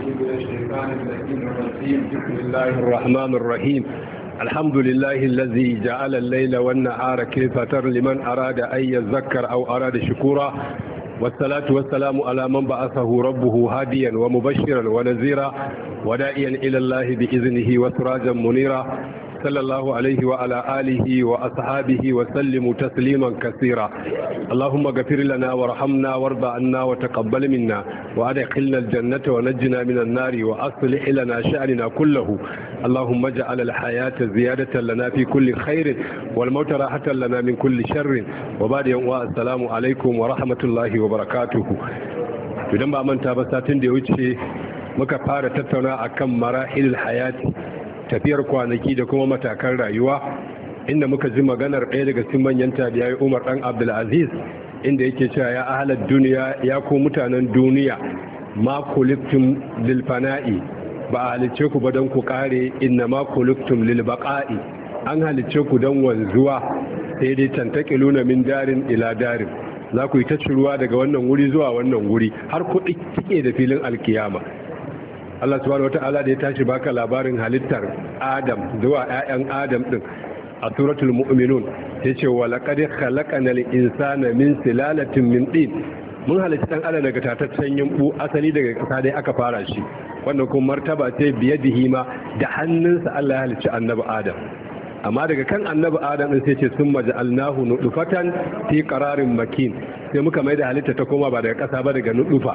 من الشيطان الرجيم. بسم الله الرحمن الرحيم. الحمد لله الذي جعل الليل والنهار كلفتر لمن أراد أن يذكر أو أراد شكورا، والصلاة والسلام على من بعثه ربه هاديا ومبشرا ونذيرا وداعيا إلى الله بإذنه وسراجا منيرا، صلى الله عليه وعلى آله وأصحابه وسلم تسليما كثيرا. اللهم اغفر لنا وارحمنا وارض عنا وتقبل منا وأدخلنا الجنة ونجنا من النار وأصلح لنا شأننا كله. اللهم اجعل الحياة زيادة لنا في كل خير والموت راحة لنا من كل شر. وبعد يوم السلام عليكم ورحمة الله وبركاته. idan ba manta ba satin da ya wuce muka fara tattauna akan marahilul hayati, tafiyar kwanaki da kuma matakan rayuwa, inda muka ji maganar ɗaya daga cikin manyan tabi'ai Umar dan Abdul Aziz, inda yake cewa ya ahlad duniya, ya ku mutanen duniya, ma kuliftum lil fana'i, ba a halicce ku ba don ku kare, inna ma kuliftum lil baqa'i, an halicce ku don wanzuwa, sai dai tantakiluna min darin ila darin, za ku yi ta ciruwa daga wannan wuri zuwa wannan wuri har kuɗi kike da filin alkiyama. Allah subhanahu wata'ala da ya tashi baka labarin halittar Adam zuwa ƴaƴan Adam din a suratul mu'minun yace wa laqad khalaqnal insana min silalatin min tin, mun halitta dan adam daga tataccen yumbu, asali daga kasa dai aka fara shi. Wannan kuma martaba ce biyadihi ma, da hannunsa Allah ya halicci annabi Adam. Amma daga kan annabi Adam din sai ce summa ja'alnahu nutfatan fi qararin makin, sai muka mai da halitta ta koma ba daga kasa ba, daga nutfa.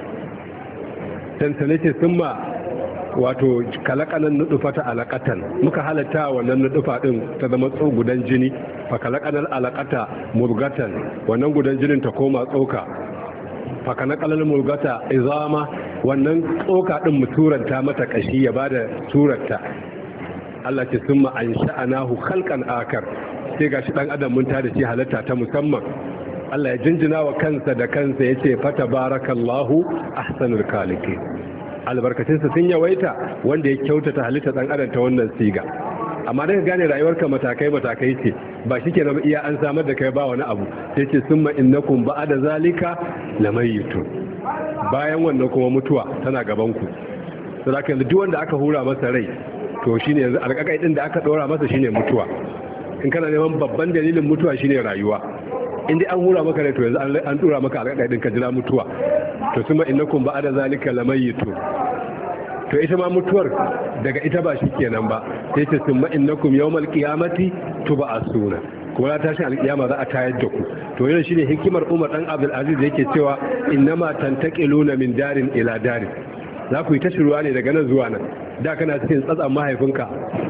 Sansane ce sun ma wato kalakanan nudufa ta alakatan, muka halatta wannan nudufa din ta zama gudan jini, fa kalakanan alakata murgatan, wannan gudan jinin ta koma tsoka, fa kalakanan murgata izama, wannan tsoka din mu turanta mata kashi ya bada turarta. Allah ce sun ma an sha'anahu khalqan akar, sai gashi dan adam mun tada shi halatta ta musamman. Allah ya jinjina wa kansa da kansa ya ce fata barakallahu ahsanul khaliqin, albarkacinsa sun yawaita wanda ya kyautata halitta dan adam ta wannan siga. Amma daga gane rayuwarka matakai ce, ba shikenan iya an samar da kai ba wani abu, sai ce summa innakum ba'da zalika lamayitun, bayan wannan kuma mutuwa tana gaban ku. Saboda yanzu duk wanda aka hura masa rai, to shine yanzu alƙaƙai din da aka dora masa shine mutuwa. In kana neman babban dalilin mutuwa shine rayuwa. In dai an hura maka rai, to yanzu an tura maka alƙaƙai din ka jira mutuwa. To suma innakum ba'da zalika lamayitu, to ita ma mutuwar daga ita ba shi kenan ba, sai ce summa innakum yawmal qiyamati tub'asuna, kuma la tashin alƙiyama za a tayar da ku. To yana shine hikimar Umar dan Abdul Aziz da yake cewa innama tantaqiluna min darin ila darin, za ku yi tashiruwa ne daga nan zuwa nan. Da kana cikin tsatsan mahaifinka,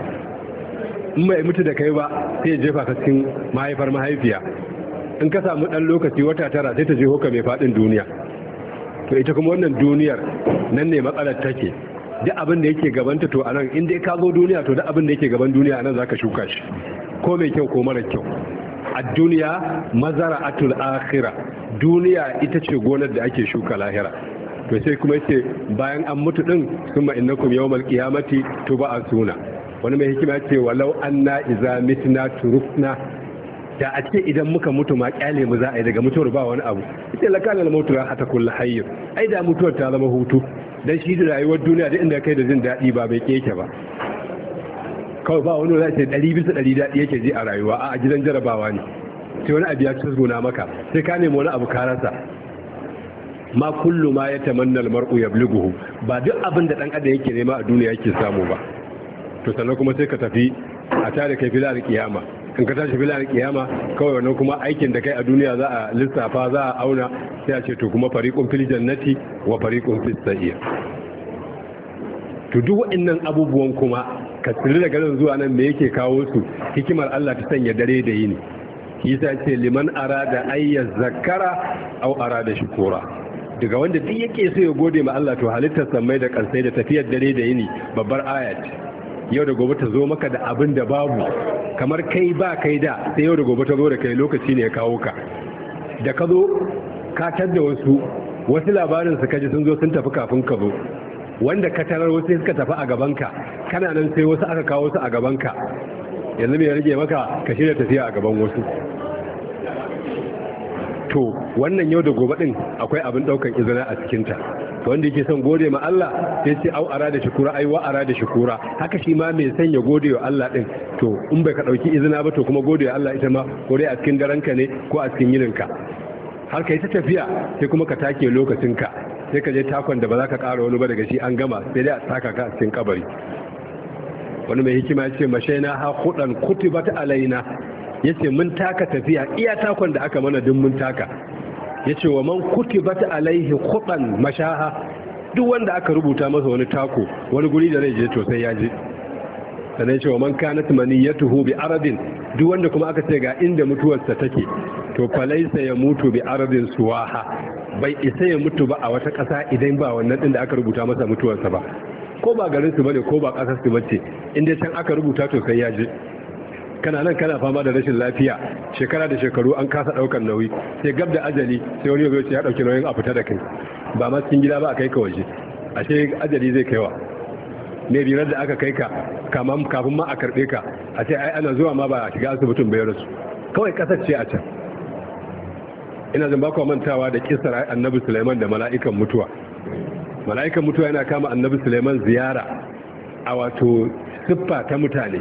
in bai mutu da kai ba sai ya jefa ka cikin mahaifar mahaifiya. In ka samu ɗan lokaci wata tara sai ta je hoka mai faɗin duniya. To ita kuma wannan duniyar nan ne matsalar take, duk abin da yake gabanta to anan in dai ka zo duniya, to duk abin da yake gaban duniya anan zaka shuka shi, ko mai kyau ko mara kyau. A duniya mazara'atul akhirah, duniya ita ce gonar da ake shuka lahira. To sai kuma yace bayan an mutu din summa innakum yawmal qiyamati tub'asuna. Wani mai hikima yace walau anna iza mitna turufna, da a ce idan muka mutu ma kyale mu za a yi, daga mutuwar ba wani abu. Ita lakanar mutu ra hata kullu hayy, ai da mutuwar ta zama hutu, dan shi da rayuwar duniya da inda kai da jin daɗi ba bai keke ba. Kawai ba wani zai ce 100% daɗi yake ji a rayuwa, a gidan jarabawa ne. Sai wani abu ya tsuguna maka, sai ka nemi wani abu ka rasa. Ma kullu ma yatamanna al-mar'u yablughu, ba duk abin da dan adam yake nema a duniya yake samu ba. To sannan kuma sai ka tafi a tare kai filar kiyama. In ka tashi filar kiyama, kawai wannan kuma aikin da kai a duniya za a lissafa, za a auna, sai a ce to kuma fariqun fil jannati wa fariqun fis sa'ir. To duk waɗannan abubuwan kuma ka tsiri daga nan zuwa nan me yake kawo su? Hikimar Allah ta sanya dare da yini. Shi yasa ce liman arada ayya zakara aw arada shukura, daga wanda duk yake so ya gode ma Allah, to halittar samai da kansai da tafiyar dare da yini babbar ayat. Yau da gobe ta zo maka da abin da babu, kamar kai ba kai da, sai yau da gobe ta zo da kai, lokaci ne ya kawo ka. Da ka zo ka tadda wasu labarin su kaji sun zo sun tafi kafin ka zo, wanda ka tarar wasu suka tafi a gabanka, kana nan sai wasu aka kawo su a gabanka. Yanzu me ya rage maka? Ka shirya tafiya a gaban wasu. To wannan yau da gobe din akwai abin daukan izina a cikinta. wanda yake son gode ma Allah sai ce au arada shukura ai wa arada shukura haka shi ma mai son ya gode wa Allah din to in bai ka dauki izina ba to kuma gode wa Allah ita ma ko dai a cikin daranka ne ko a cikin yininka har kai ta tafiya sai kuma ka take lokacinka sai ka je takon da ba za ka ƙara wani ba daga shi an gama sai dai a saka ka a cikin kabari. Wani mai hikima ya ce mashaina ha hudan kutibat alaina, ya ce mun taka tafiya iya takon da aka mana duk mun taka. Ya ce wa man kutibat alaihi hudan mashaha, duk wanda aka rubuta masa wani tako wani guri da zai je to sai ya je. Sannan ya ce wa man kanat maniyatuhu bi aradin, duk wanda kuma aka ce ga inda mutuwarsa take to falaisa ya mutu bi aradin suwaha, bai isa ya mutu ba a wata ƙasa idan ba wannan ɗin da aka rubuta masa mutuwarsa ba, ko ba garin su bane ko ba ƙasar su bace, inda can aka rubuta to sai ya je. Kana nan kana fama da rashin lafiya shekara da shekaru an kasa ɗaukar nauyi, sai gab da ajali sai wani ya ce ya ɗauki nauyin a fita da kai, ba ma cikin gida ba a kai ka waje, ashe ajali zai kaiwa. Ne rirar da aka kai ka kafin ma a karɓe ka a ce ai ana zuwa ma ba a shiga asibitin bai rasu, kawai ƙasar ce a can. Ina zan baku mantawa da kisar annabi Sulaiman da mala'ikan mutuwa. Mala'ikan mutuwa yana kama annabi Sulaiman ziyara a wato siffa ta mutane.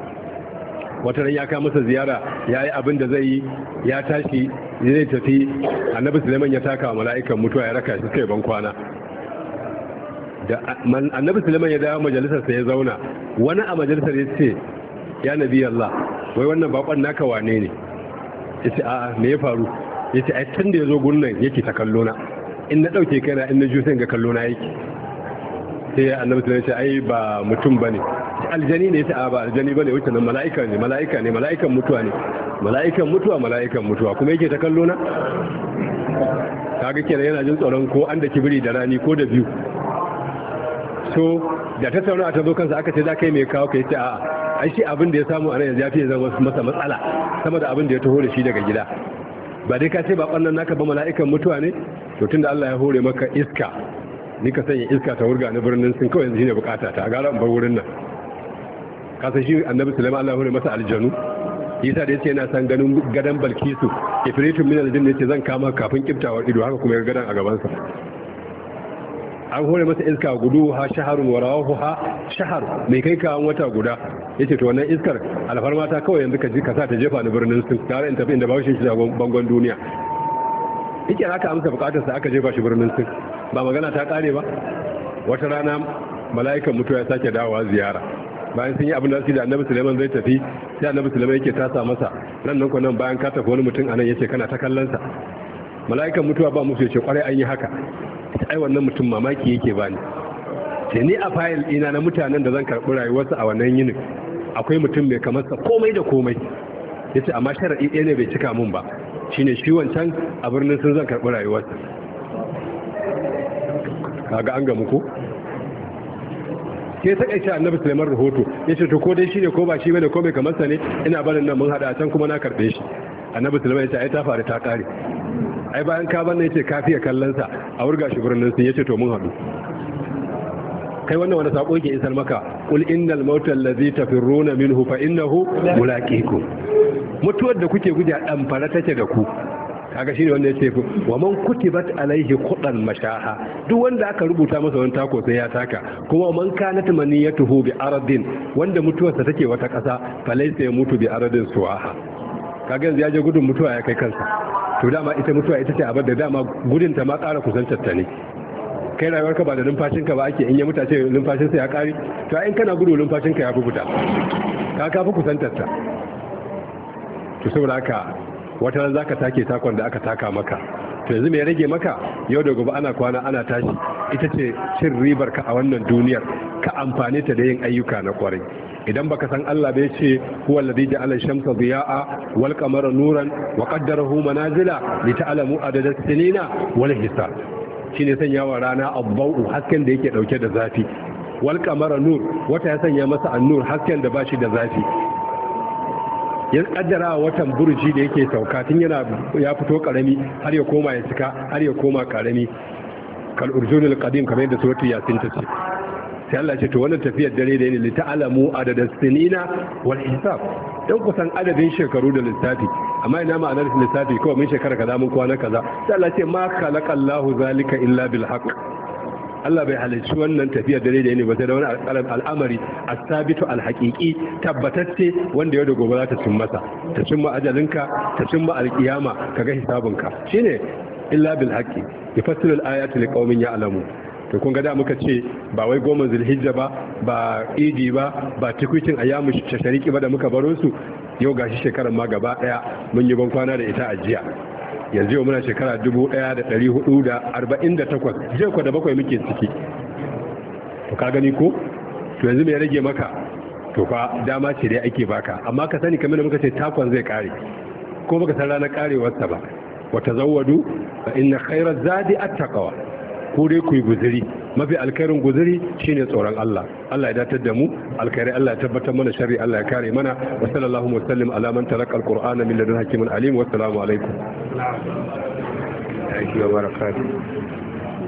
Wata ran ya kama masa ziyara ya yi abin da zai yi, ya tashi zai tafi, annabi Sulaiman ya taka wa mala'ikan mutuwa ya raka shi kai ban kwana. Da annabi Sulaiman ya dawo majalisarsa ya zauna, wani a majalisar ya ce ya nabi Allah wai wannan bakon naka wane ne? Ya ce a'a me ya faru? Ya ce ai tun da ya zo gurin nan yake ta kallo na, in na ɗauke kaina in na ju sai ga kallo na yake. Sai annabi sai ya ce ai ba mutum bane, aljani ne. Ya ce a ba aljani bane, wuce nan mala'ika ne, mala'ikan mutuwa ne, mala'ikan mutuwa kuma yake ta kallo na. Kaga kenan yana jin tsoron ko an da kibiri da rani ko da biyu. So da tattauna ta zo kansa aka ce za kai mai kawo kai ce a'a ai shi abin da ya samu a nan yanzu ya fi zama masa matsala sama da abin da ya taho da shi daga gida. Ba dai ka ce ba ɓannan naka ba mala'ikan mutuwa ne, to tun da Allah ya hore maka iska, ni ka sanya iska ta wurga na birnin sun kawai yanzu shine bukata ta, a gara in bar wurin nan. Ka san shi annabi Sulaiman Allah ya hore masa aljanu, yasa da yace yana san ganin gadan Balkisu, ifritun min aljin yace zan kama kafin kiftawar ido, haka kuma ya gadan a gaban sa. An hore masa iska gudu ha shaharun wa rawahu ha shahar, mai kai ka wata guda. Yace to wannan iskar alfarma ta kawai yanzu ka ji ka sa ta jefa ni birnin sun tare in tafi inda ba shi bangon duniya. Yake aka amsa bukatar sa aka jefa shi birnin sun, ba magana ta kare ba. Wata rana mala'ikan mutuwa ya sake dawowa ziyara, bayan sun yi abin da su da annabi Sulaiman zai tafi, sai annabi Sulaiman yake tasa masa nan ko nan bayan ka tafi wani mutum anan yace kana ta kallon sa. Mala'ikan mutuwa ba musu yace kwarai an yi haka, ai wannan mutum mamaki yake bani. Sai ni a fayil ina na mutanen da zan karɓi rayuwarsa a wannan yinin akwai mutum mai kamar sa komai da komai. Yace amma sharadi ɗaya ne bai cika mun ba, shine shi wancan a birnin sun zan karɓi rayuwarsa. Kaga an gamu ko? Sai ta kai annabi Sulaiman rahoto, yace to ko dai shine ko ba shi bane ko mai kamar sa ne, ina barin nan mun hada can kuma na karɓe shi. Annabi Sulaiman yace ai ta faru ta kare. Ai bayan ka banne yace kafiya kallon sa a wurga shi birnin sun, yace to mun hadu. Kai wannan wani sako yake isar maka, qul innal mauta allazi tafirruna minhu fa innahu mulaqikum. Mutuwar da kuke guje dan fara take da ku. Kaga shine wanda yace wa man kutibat alaihi qudan mashaha, duk wanda aka rubuta masa wani tako sai ya taka. Kuma man kanat maniyatuhu bi aradin, wanda mutuwarsa take wata kasa falaysa ya mutu bi aradin suwaha. Kaga yanzu ya je gudun mutuwa ya kai kansa. To dama ita mutuwa ita ce abar da dama gudun ta ma ƙara kusantar ta ne. Kai rayuwarka ba da numfashinka ba ake, in ya muta ce numfashinsa ya ƙare, to in kana gudu numfashinka ya fi fita, ka fi kusantar ta. To saboda haka wata ran zaka take takon da aka taka maka, to yanzu me ya rage maka? Yau da gobe ana kwana ana tashi, ita ce cin ribar ka a wannan duniyar, ka amfane ta da yin ayyuka na kwarai. Idan baka san Allah bai ce huwa alladhi ja'ala ash-shamsa diya'a wal qamara nuran wa qaddarahu manazila li ta'lamu adada as-sinina wal hisab. Shine sanya wa rana abba'u, hasken da yake dauke da zafi, wal qamara nur, wata ya sanya masa an-nur, hasken da bashi da zafi. Ya kaddara watan burji da yake sauka tun yana ya fito karami har ya koma ya cika har ya koma karami, kal urjunil qadim kamar yadda suratul yasin ta ce. Sai Allah ce to wannan tafiyar dare da yini li ta'lamu adada sinina wal hisab, dan kusan adadin shekaru da lissafi. Amma ina ma'anar lissafi kawai mun shekara kaza mun kwana kaza. Sai Allah ce ma khalaqallahu zalika illa bil haqq, Allah bai halicci wannan tafiyar dare da yini ba sai da wani al'amari as-sabitu al-haqiqi tabbatacce wanda yau da gobe za ta cin masa, ta cimma ajalinka, ta cimma alkiyama kaga hisabinka shine illa bil haqqi yufassilu al-ayati liqaumin ya'lamun. to kun ga da muka ce ba wai goma zulhijja ba idi ba tikutin ayyamu shariki ba da muka baro su, yau gashi shekarar ma gaba daya mun yi ban kwana da ita a jiya. Yanzu yau muna shekara 1448, jiya ko da bakwai muke ciki. To ka gani ko to yanzu me ya rage maka? To fa dama ce dai ake baka, amma ka sani kamar da muka ce takon zai kare ko baka san ranar karewarsa ba. wa tazawwadu fa inna khayra zadi at-taqwa. ko dai ku yi guzuri, mafi alkhairin guzuri shine tsoron Allah. Allah ya datar da mu alkhairi, Allah ya tabbatar mana sharri, Allah ya kare mana. Wa sallallahu wa sallim ala man talaqa alqur'ana min ladun hakimin alim. Wa assalamu alaikum wa barakatuh.